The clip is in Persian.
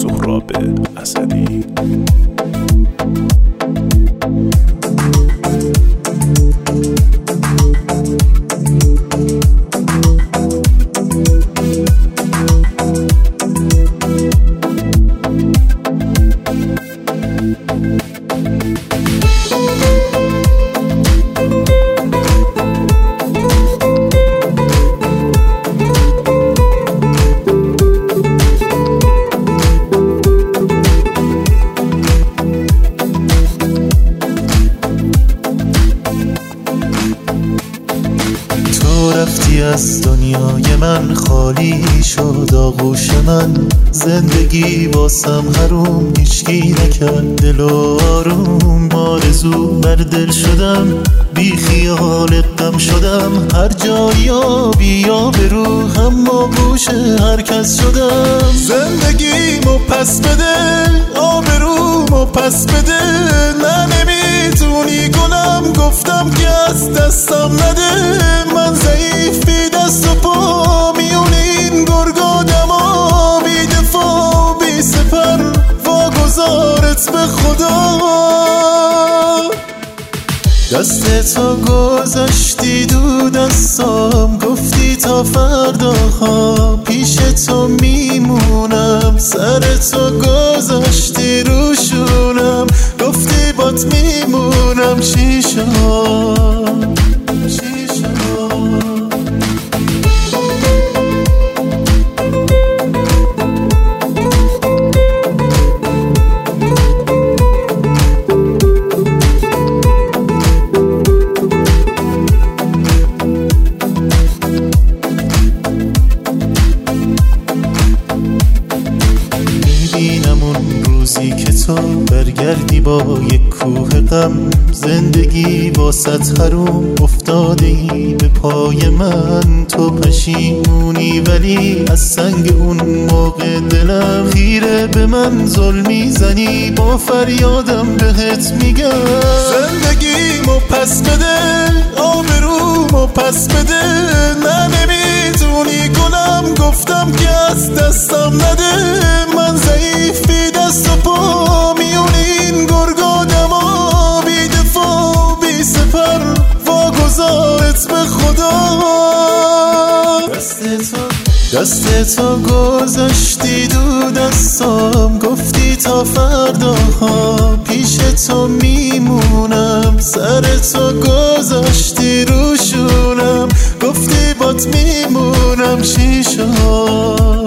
سهراب اسدی. رفتی از دنیای من، خالی شد آغوش من. زندگی واسم حروم، هیچکی نکرد دل و آروم. آرزو بر دل شدم، بی خیال غم شدم. هر جایی آبی آبرو، اما گوش هر کس شدم. زندگیمو پس بده، آبرومو پس بده. نه نمیتونی گلم، گفتم که از دستم نده. من ضعیف بی دست و پا، میون این گرگادما. بی دفاع بی سپر، واگذارت به خدا. دست تو گذاشتی دو دستام، گفتی تا فردا ها پیش تو میمونم. سر تو گذاشتی رو شونم، گفتی بات میمونم. چی شد؟ روزی که تو برگردی با یک کوه غم. زندگی واسط حروم، افتاده ای به پای من. تو پشیمونی ولی از سنگ اون موقع دلم. خیره به من ظلم میزنی، با فریادم بهت میگم. زندگیمو پس بده، آبرومو پس بده. نه نمیتونی گلم، گفتم که از دستم نده. من ضعیف بی دست و پا، میون این گرگادما. بی دفاع بی سپر، واگذارت به خدا. دست تو گذاشتی دو دستام، گفتی تا فردا ها پیش تو میمونم. سر تو گذاشتی رو شونم، گفتی بات میمونم. چی شد؟